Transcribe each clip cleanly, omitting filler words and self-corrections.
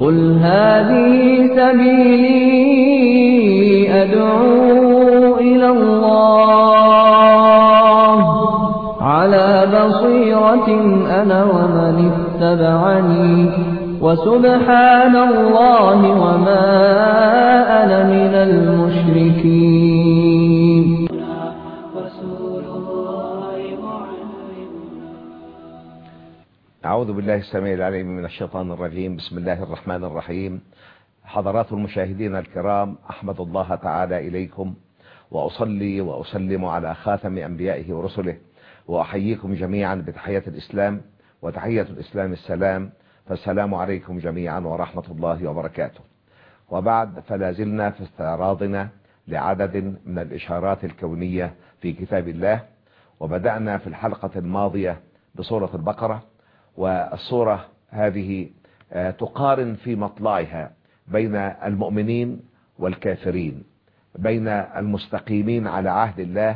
قل هذه سبيلي أدعو إلى الله على بصيرة أنا ومن اتبعني وسبحان الله وما أنا من المشركين. أعوذ بالله السميع العليم من الشيطان الرجيم. بسم الله الرحمن الرحيم. حضرات المشاهدين الكرام، أحمد الله تعالى إليكم وأصلي وأسلم على خاتم أنبيائه ورسله، وأحييكم جميعا بتحية الإسلام، وتحية الإسلام السلام، فالسلام عليكم جميعا ورحمة الله وبركاته. وبعد، فلا زلنا في استعراضنا لعدد من الإشارات الكونية في كتاب الله، وبدأنا في الحلقة الماضية بسورة البقرة، والسورة هذه تقارن في مطلعها بين المؤمنين والكافرين، بين المستقيمين على عهد الله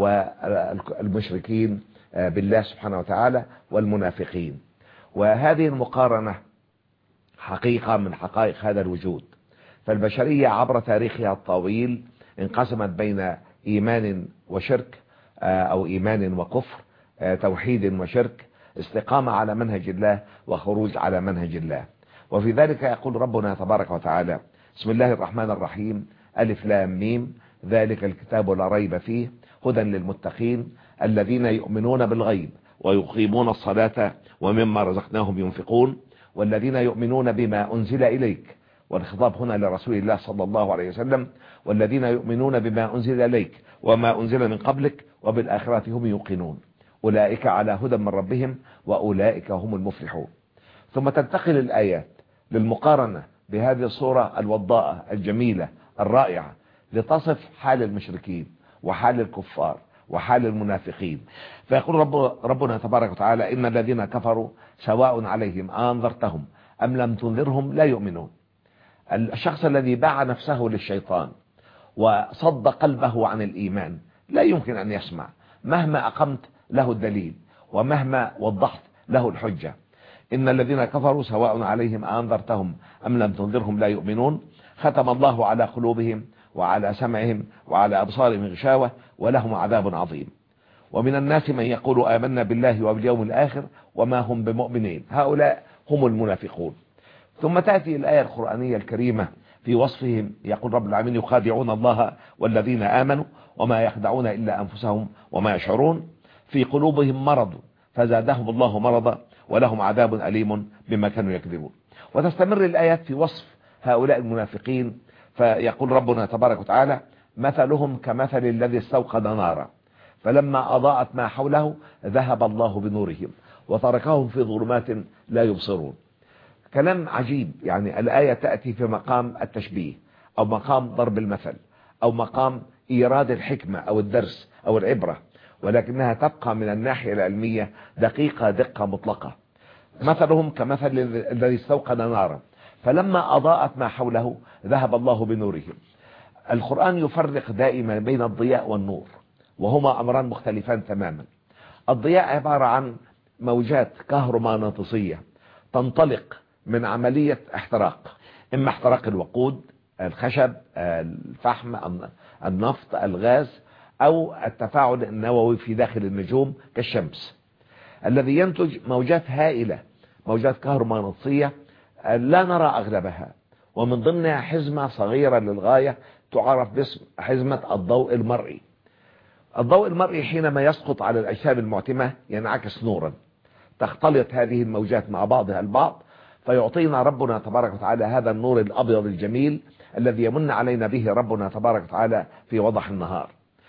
والمشركين بالله سبحانه وتعالى والمنافقين. وهذه المقارنة حقيقة من حقائق هذا الوجود. فالبشرية عبر تاريخها الطويل انقسمت بين إيمان وشرك، أو إيمان وكفر، توحيد وشرك، استقامة على منهج الله وخروج على منهج الله. وفي ذلك يقول ربنا تبارك وتعالى: بسم الله الرحمن الرحيم، ألف لام ميم، ذلك الكتاب لا ريب فيه، هدى للمتقين الذين يؤمنون بالغيب ويقيمون الصلاة ومما رزقناهم ينفقون، والذين يؤمنون بما أنزل إليك، والخطاب هنا لرسول الله صلى الله عليه وسلم، والذين يؤمنون بما أنزل إليك وما أنزل من قبلك وبالآخرة هم يوقنون، أولئك على هدى من ربهم وأولئك هم المفلحون. ثم تنتقل الآيات للمقارنة بهذه الصورة الوضاءة الجميلة الرائعة، لتصف حال المشركين وحال الكفار وحال المنافقين. فيقول ربنا تبارك وتعالى: إن الذين كفروا سواء عليهم أنذرتهم أم لم تنذرهم لا يؤمنون. الشخص الذي باع نفسه للشيطان وصد قلبه عن الإيمان لا يمكن أن يسمع مهما أقمت له الدليل ومهما وضحت له الحجة. إن الذين كفروا سواء عليهم أنذرتهم أم لم تنذرهم لا يؤمنون، ختم الله على قلوبهم وعلى سمعهم وعلى أبصارهم غشاوة ولهم عذاب عظيم. ومن الناس من يقول آمنا بالله وباليوم الآخر وما هم بمؤمنين، هؤلاء هم المنافقون. ثم تأتي الآية القرآنية الكريمة في وصفهم، يقول رب العالمين: يخادعون الله والذين آمنوا وما يخدعون إلا أنفسهم وما يشعرون، في قلوبهم مرض فزادهم الله مرضا ولهم عذاب أليم بما كانوا يكذبون. وتستمر الآيات في وصف هؤلاء المنافقين، فيقول ربنا تبارك وتعالى: مثلهم كمثل الذي استوقد نارا فلما أضاءت ما حوله ذهب الله بنورهم وتركهم في ظلمات لا يبصرون. كلام عجيب، يعني الآية تأتي في مقام التشبيه أو مقام ضرب المثل أو مقام إيراد الحكمة أو الدرس أو العبرة، ولكنها تبقى من الناحية العلمية دقة مطلقة. مثلهم كمثل الذي استوقد نارا فلما أضاءت ما حوله ذهب الله بنورهم. القرآن يفرق دائما بين الضياء والنور، وهما أمران مختلفان تماما. الضياء عبارة عن موجات كهرومغناطيسية تنطلق من عملية احتراق، إما احتراق الوقود، الخشب، الفحم، النفط، الغاز، أو التفاعل النووي في داخل النجوم كالشمس، الذي ينتج موجات هائلة، موجات كهرومغناطيسية لا نرى أغلبها، ومن ضمنها حزمة صغيرة للغاية تعرف باسم حزمة الضوء المرئي. الضوء المرئي حينما يسقط على الأجسام المعتمة ينعكس نورا، تختلط هذه الموجات مع بعضها البعض فيعطينا ربنا تبارك وتعالى هذا النور الأبيض الجميل الذي يمن علينا به ربنا تبارك وتعالى في وضح النهار.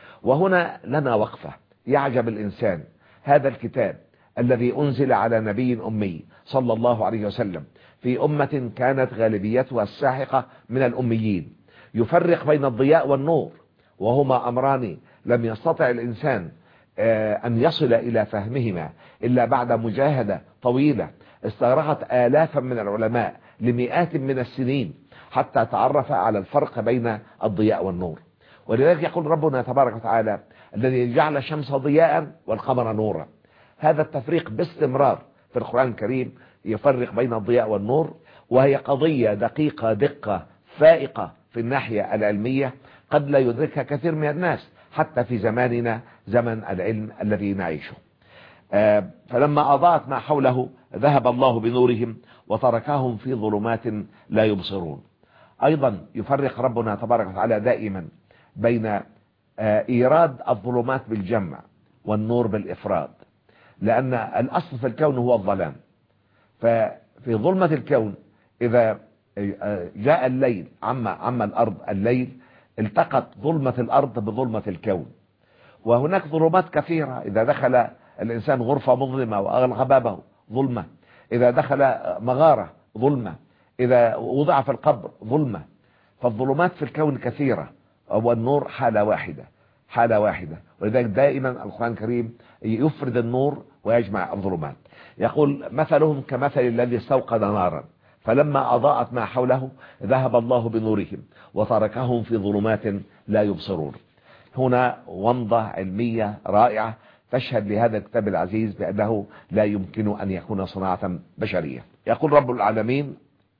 وهنا لنا وقفة، يعجب الإنسان، هذا الكتاب الذي أنزل على نبي أمي صلى الله عليه وسلم في أمة كانت غالبيتها الساحقة من الأميين، يفرق بين الضياء والنور، وهما أمران لم يستطع الإنسان أن يصل إلى فهمهما إلا بعد مجاهدة طويلة استغرقت آلافا من العلماء لمئات من السنين حتى تعرف على الفرق بين الضياء والنور. ولذلك يقول ربنا تبارك وتعالى: الذي جعل الشمس ضياء والقمر نورا. هذا التفريق باستمرار في القرآن الكريم يفرق بين الضياء والنور، وهي قضية دقيقة دقة فائقة في الناحية العلمية قد لا يدركها كثير من الناس حتى في زماننا، زمن العلم الذي نعيشه. فلما أضاءت ما حوله ذهب الله بنورهم وتركهم في ظلمات لا يبصرون. أيضا يفرق ربنا تبارك وتعالى دائما بين إيراد الظلمات بالجمع والنور بالإفراد، لأن الأصل في الكون هو الظلام. ففي ظلمة الكون إذا جاء الليل عم الأرض الليل، التقت ظلمة الأرض بظلمة الكون. وهناك ظلمات كثيرة، إذا دخل الإنسان غرفة مظلمة وأغلق بابه ظلمة، إذا دخل مغارة ظلمة، إذا وضع في القبر ظلمة. فالظلمات في الكون كثيرة، والنور حالة واحدة، حالة واحدة. ولذلك دائما القرآن الكريم يفرد النور ويجمع الظلمات. يقول مثلهم كمثل الذي استوقد نارا فلما أضاءت ما حوله ذهب الله بنورهم وتركهم في ظلمات لا يبصرون. هنا ومضة علمية رائعة تشهد لهذا الكتاب العزيز بأنه لا يمكن أن يكون صناعة بشرية. يقول رب العالمين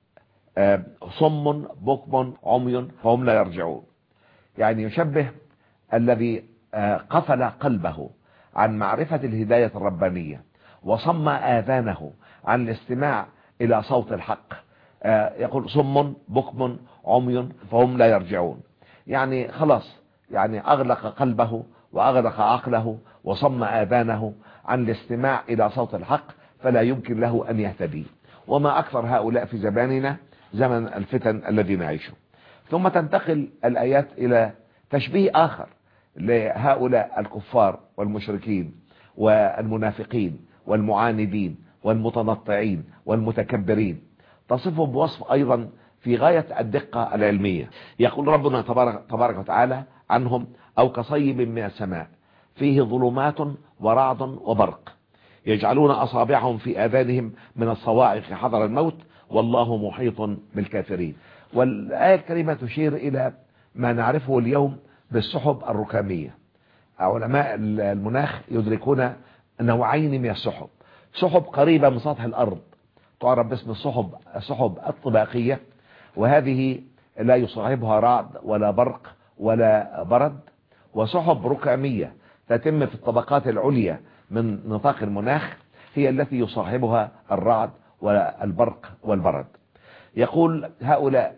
صم بكم عمي فهم لا يرجعون. يعني يشبه الذي قفل قلبه عن معرفة الهداية الربانية وصم آذانه عن الاستماع إلى صوت الحق. يقول صم بكم عمي فهم لا يرجعون، يعني خلاص، يعني أغلق قلبه وأغلق عقله وصم آذانه عن الاستماع إلى صوت الحق، فلا يمكن له أن يهتدي. وما أكثر هؤلاء في زماننا، زمن الفتن الذي نعيشه. ثم تنتقل الآيات إلى تشبيه آخر لهؤلاء الكفار والمشركين والمنافقين والمعاندين والمتنطعين والمتكبرين، تصفهم بوصف أيضا في غاية الدقة العلمية. يقول ربنا تبارك وتعالى عنهم أو كصيب من السماء فيه ظلمات ورعد وبرق يجعلون أصابعهم في آذانهم من الصواعق حذر الموت والله محيط بالكافرين. والآية الكريمة تشير إلى ما نعرفه اليوم بالسحب الركامية. علماء المناخ يدركون نوعين من السحب: سحب قريبة من سطح الأرض تعرف باسم السحب الطباقية، وهذه لا يصاحبها رعد ولا برق ولا برد، وسحب ركامية تتم في الطبقات العليا من نطاق المناخ، هي التي يصاحبها الرعد والبرق والبرد. يقول هؤلاء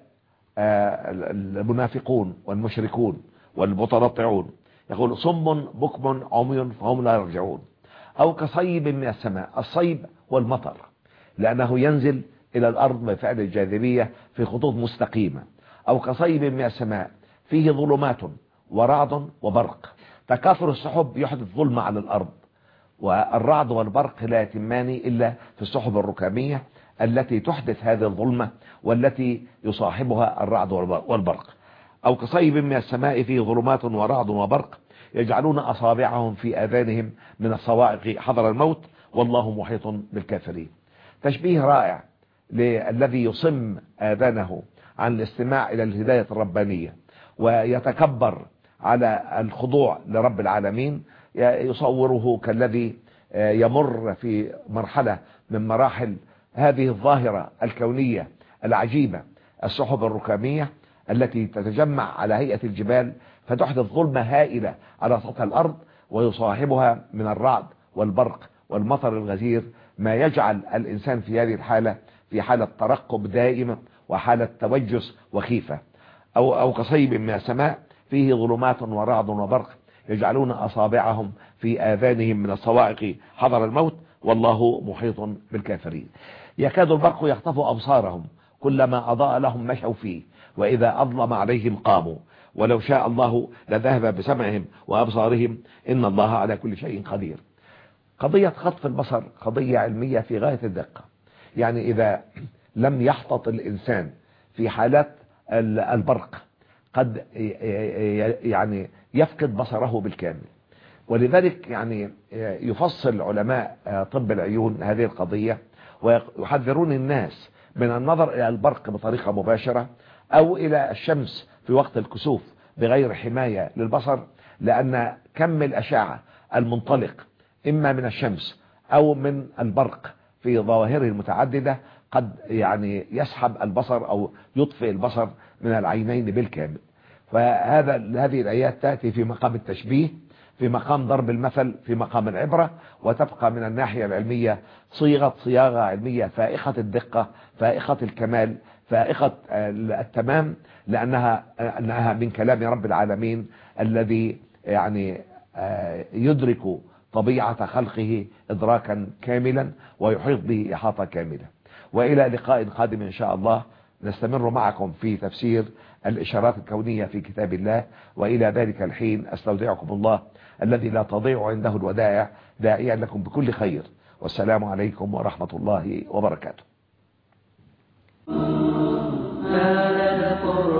المنافقون والمشركون والمتنطعون، يقول صم بكم عمي فهم لا يرجعون. أو كصيب من السماء، الصيب والمطر لأنه ينزل إلى الأرض بفعل الجاذبية في خطوط مستقيمة. أو كصيب من السماء فيه ظلمات ورعد وبرق. تكاثر السحب يحدث ظلمة على الأرض، والرعد والبرق لا يتمان إلا في السحب الركامية التي تحدث هذه الظلمة والتي يصاحبها الرعد والبرق. أو كصيب من السماء فيه ظلمات ورعد وبرق يجعلون أصابعهم في آذانهم من الصواعق حذر الموت والله محيط بالكافرين. تشبيه رائع للذي يصم آذانه عن الاستماع إلى الهداية الربانية ويتكبر على الخضوع لرب العالمين، يصوره كالذي يمر في مرحلة من مراحل هذه الظاهرة الكونية العجيبة، السحب الركامية التي تتجمع على هيئة الجبال فتحدث ظلمة هائلة على سطح الأرض، ويصاحبها من الرعد والبرق والمطر الغزير ما يجعل الإنسان في هذه الحالة في حالة ترقب دائمة وحالة توجس وخيفة. أو كصيب من السماء فيه ظلمات ورعد وبرق يجعلون أصابعهم في آذانهم من الصواعق حذر الموت والله محيط بالكافرين. يكاد البرق يخطف أبصارهم كلما أضاء لهم مشوا فيه وإذا أظلم عليهم قاموا ولو شاء الله لذهب بسمعهم وأبصارهم إن الله على كل شيء قدير. قضية خطف البصر قضية علمية في غاية الدقة. يعني إذا لم يحتط الإنسان في حالات البرق قد يعني يفقد بصره بالكامل. ولذلك يعني يفصل علماء طب العيون هذه القضية ويحذرون الناس من النظر إلى البرق بطريقة مباشرة أو إلى الشمس في وقت الكسوف بغير حماية للبصر، لأن كم الأشعة المنطلق إما من الشمس أو من البرق في ظواهره المتعددة قد يعني يسحب البصر أو يطفئ البصر من العينين بالكامل. هذه الآيات تأتي في مقام التشبيه، في مقام ضرب المثل، في مقام العبرة، وتبقى من الناحية العلمية صياغة علمية فائقة الدقة، فائقة الكمال، فائقة التمام، لأنها من كلام رب العالمين الذي يعني يدرك طبيعة خلقه إدراكا كاملا ويحيط به إحاطة كاملة. وإلى لقاء قادم إن شاء الله نستمر معكم في تفسير الإشارات الكونية في كتاب الله. وإلى ذلك الحين أستودعكم الله الذي لا تضيع عنده الودائع، داعيا لكم بكل خير، والسلام عليكم ورحمة الله وبركاته.